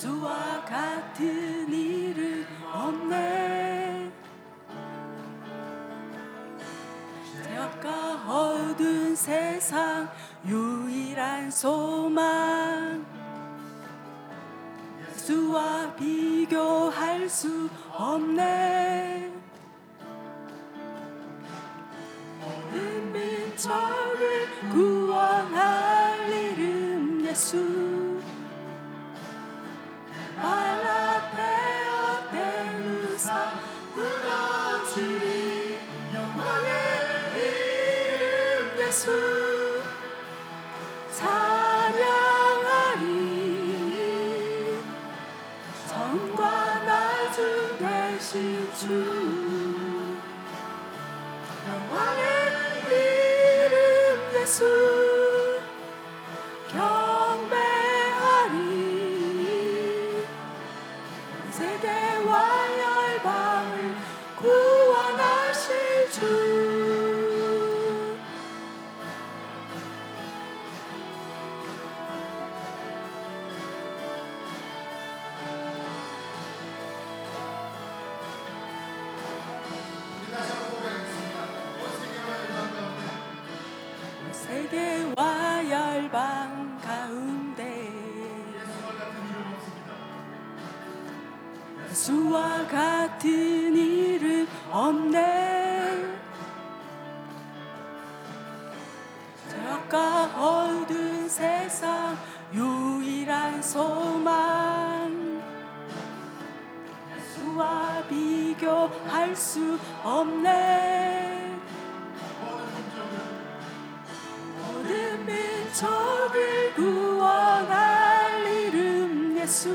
예수와 같은 이름 없네. 죄악과 어두운 세상 유일한 소망, 예수와 비교할 수 없네. 모든 민족을 구원할 이름 예수, 발 앞에 헛된 우상 무너지리 영광의 이름 예수 찬양하리. 성과 나중 되신 주 영광의 이름 예수 경배하리. 세대와 열방을 구원하실 주. 세계와 열방 가운데 예수와 같은 이름 없네. 죄악과 어두운 세상 유일한 소망, 예수와 비교할 수 없네. 모든 민족을 구원할 이름 예수,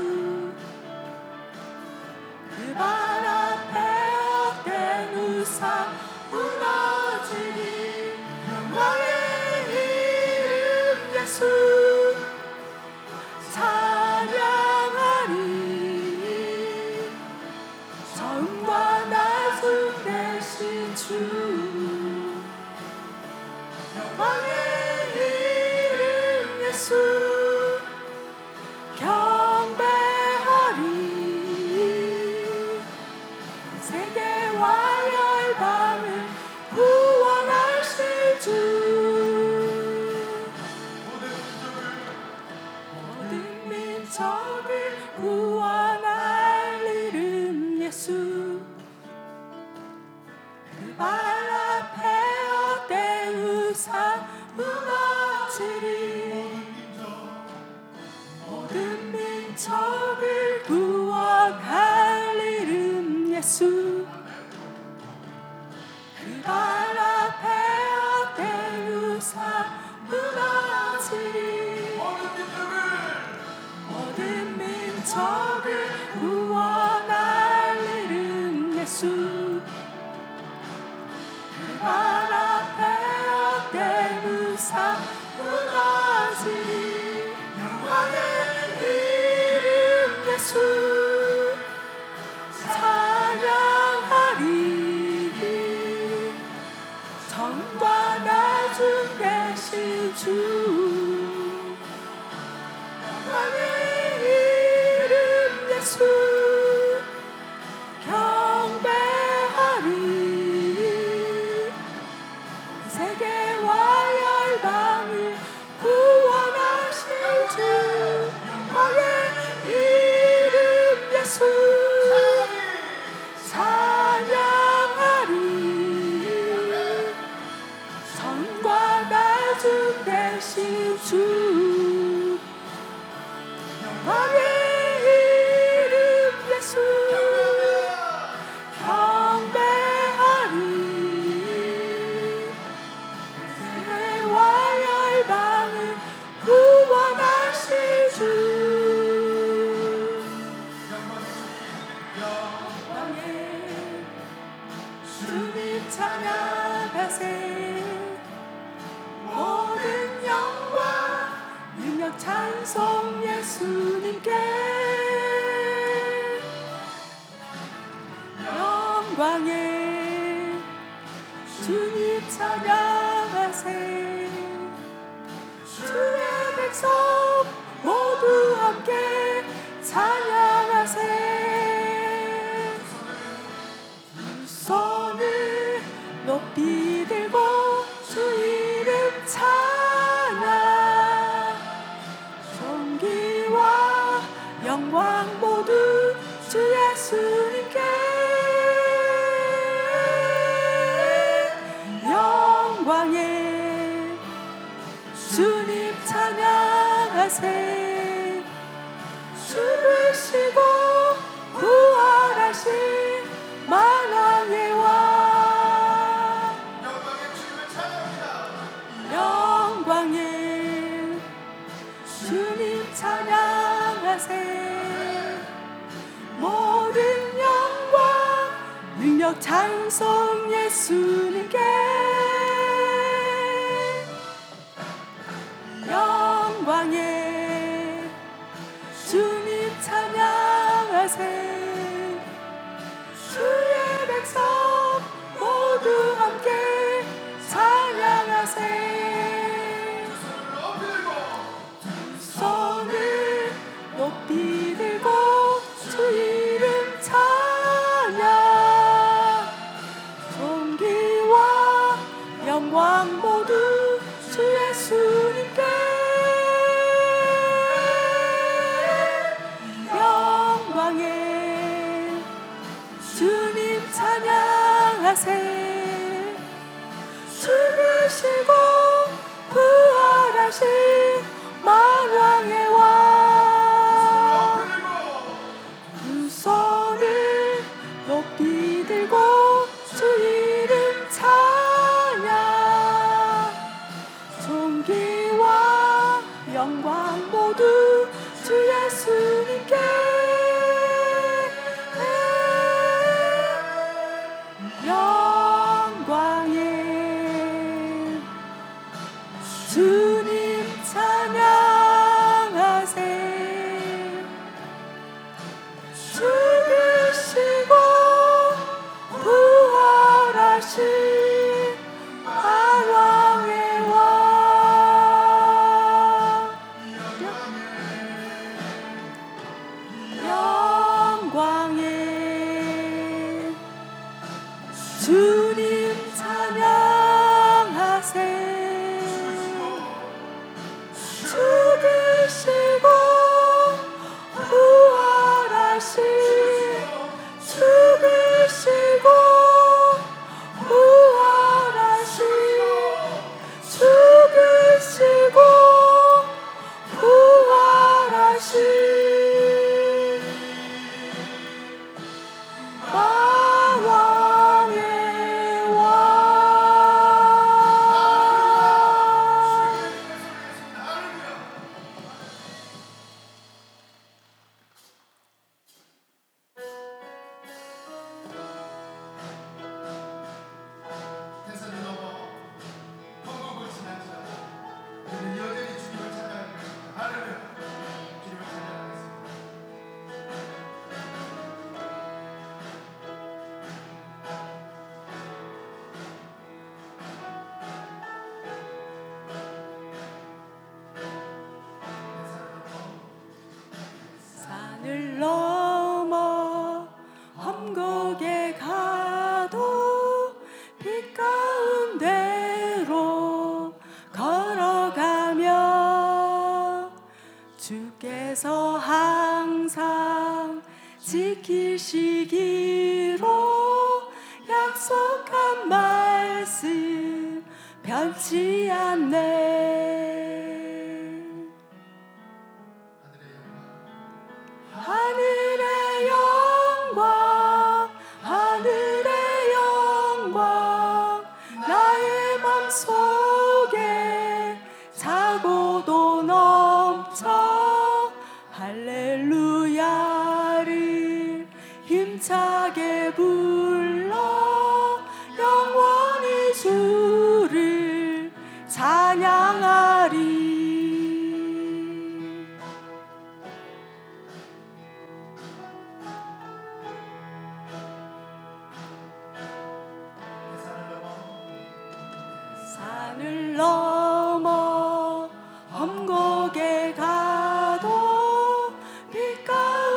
그 발 앞에 헛된 우상 무너지리 영광의 이름 예수 찬양하리. 처음과 나중 되신 주 영광의 이름 예수 경배하리. 세계와 열방을 구원하실 주. 모든 민족을 구원할 이름 예수, 그 발 앞에 헛된 우상 무너지리. 모든 민족을 구원할 이름 예수, 그 발 앞에 헛된 우상 무너지리. 모든 민족을 구원할 이름 예수, 그 발 앞에 헛된 우상 무너지리 영광의 이름 예수 찬양하리. 처음과 나중 되신 주 영광의 이름 예수 경배하리. 세계와 열방을 구원하실 주 영광의 이름 예수 찬양하리. 성과 나중 되신 주 영광의 이름 예수 경배하리. 세계와 열방을 구원하실 주 영광의 주님 찬양하세. 모든 영광 능력 찬송 예수님께 영광의 주님 찬양하세. 주의 백성 모두 함께 찬양하세. 두 손을 높이 들고 주 이름 찬양. 존귀와 영광 모두 주 예수님께. 영광에 주님 찬양하세. 죽으시고 부활하신 만왕의 왕. 영광에 주님 찬양하세. 모든 영광 능력 찬송 예수님께. 영광에 주님 찬양하세. 주의 백성 모두 함께 찬양하세. 두 손을 높이 들고 주 이름 찬양. 존귀와 영광 모두 주 예수님께. 영광에 주님 찬양하세. 죽으시고 부활하신 만왕의 왕. 두 손을 높이 들고 주 이름 찬양. 존귀와 영광 모두 주 예수님께. 영광에 주님 찬양하세. 죽으시고 부활하신 만왕의 왕. 영광에 주님 찬양하세. 죽으시고 부활하신. 죽으시고 부활하신. 죽으시고 부활하신 만왕의 왕. 대산을 넘어 천국을 지나자 우리는 여전히 주님을 찬양합니다. 할렐루야. 주님을 찬양하겠습니다. 산을 넘어 험곡에 가도 빛 가운데로 걸어가며 주께서 항상 지키시기로 약속한 말씀 변치 않네. 하늘의 영광, 하늘의 영광, 나의 맘속에 차고도 넘쳐 할렐루야를 힘차게 불러 영원히 주를 찬양하리. 산을 넘어 험곡에 가도 빛 가운데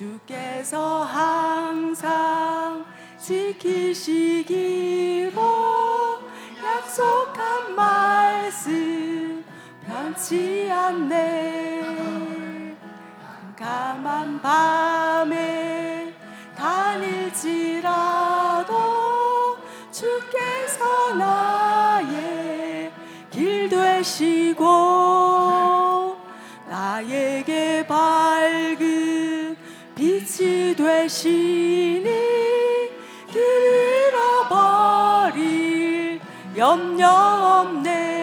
주께서 항상 지키시기로 약속한 말씀 변치 않네. 깜깜한 밤에 다닐지라도 주께서 나의 길 되시고 나에게 밝은 빛이 되시니 길 잃어버릴 염려 없네.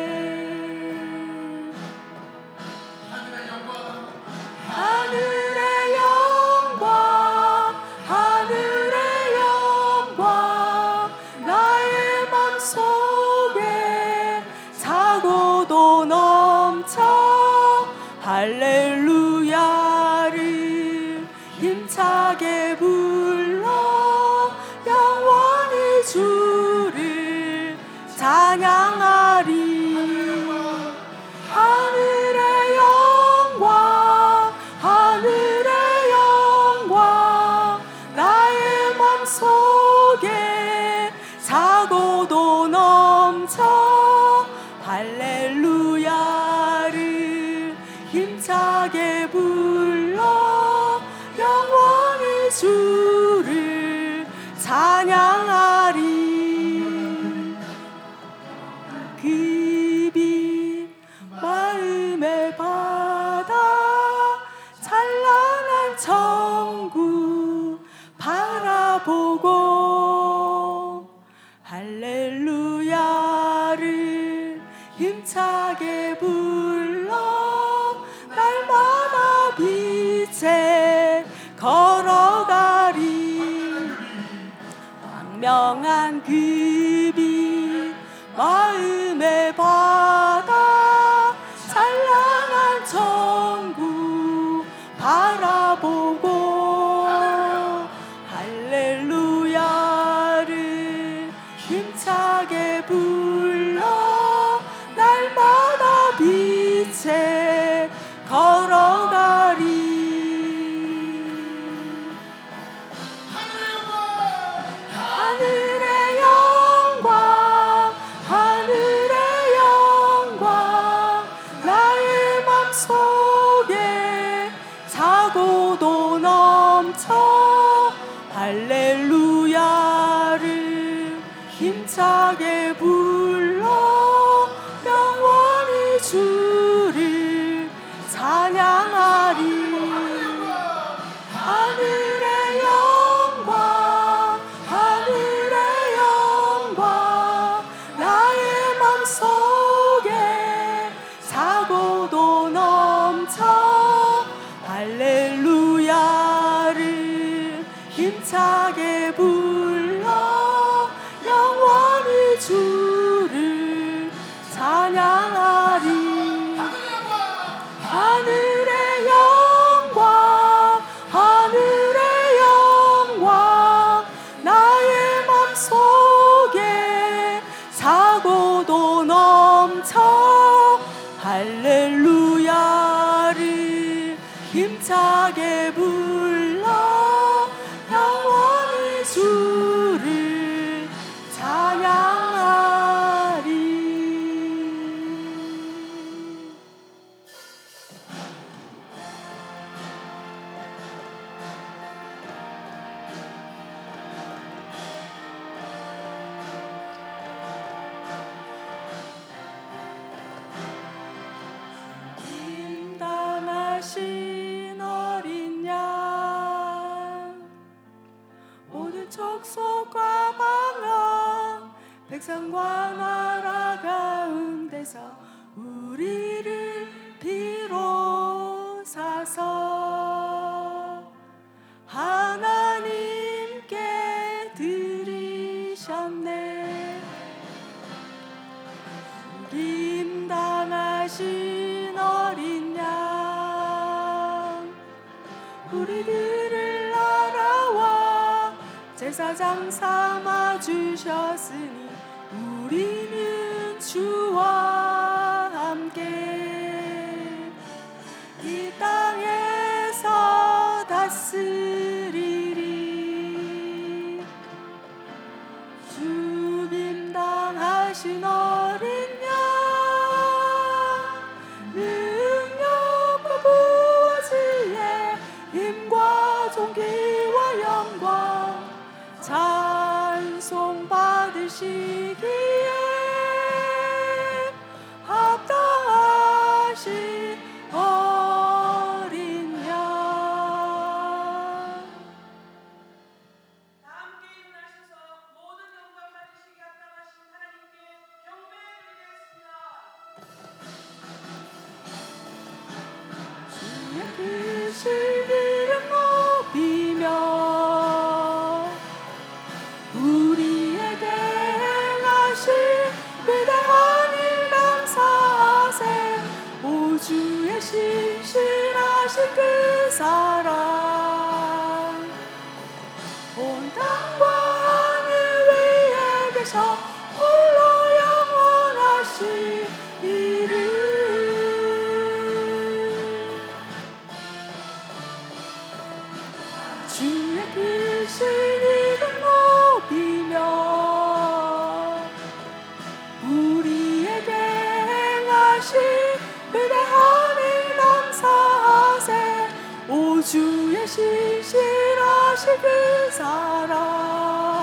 하늘의 영광 하늘의 영광 나의 맘속에 차고도 넘쳐 할렐루야를 힘차게 불러 영원히 주를 찬양하리. 하늘의 영광 하늘의 영광 나의 맘속에 차고도 넘쳐 할렐루야를 힘차게 불러 영원히 주를 찬양하리. 그 빛 마음의 바다 찬란한 천국 바라보고 할렐루야를 힘차게 불러 날마다 빛에 걸어가리. 광명한 그 빛 마음의 바다 찬란한 천국 바라보고 할렐루야를 힘차게 불러 날마다 빛에 걸어가리. 하늘의 영광 하늘의 영광 나의 맘속에 차고도 넘쳐 할렐루야를 힘차게 불러 영원히 주를 찬양하리. 하늘의 영광 하늘의 영광 나의 맘속에 차고도 넘쳐 할렐루야를 힘차게 불러 영원히 주를 찬양하리. 하늘의 영광 하늘의 영광 나의 맘속에 차고도 넘쳐 할렐루야를 힘차게 불러 영원히 주를 찬양하리. 임당하신 어린 양 모든 족속과 방언 백성과 나라 가운데서 우리를 비로사서 하나님께 드리셨네. 임당하신 어린 양 우리들을 알아와 제사장 삼아 주셨으니 우리는 주와 함께 이 땅에서 다스 크신 이름 높이며 우리에게 행하신 위대한 일 감사하세. 오주의 신실하신 그 사랑 온 땅과 하늘 위에 계셔 홀로 영원하시리를. 주의 크신 이름 높이며 우리에게 행하신 위대한 일 감사하세. 오주의 신실하신 그 사랑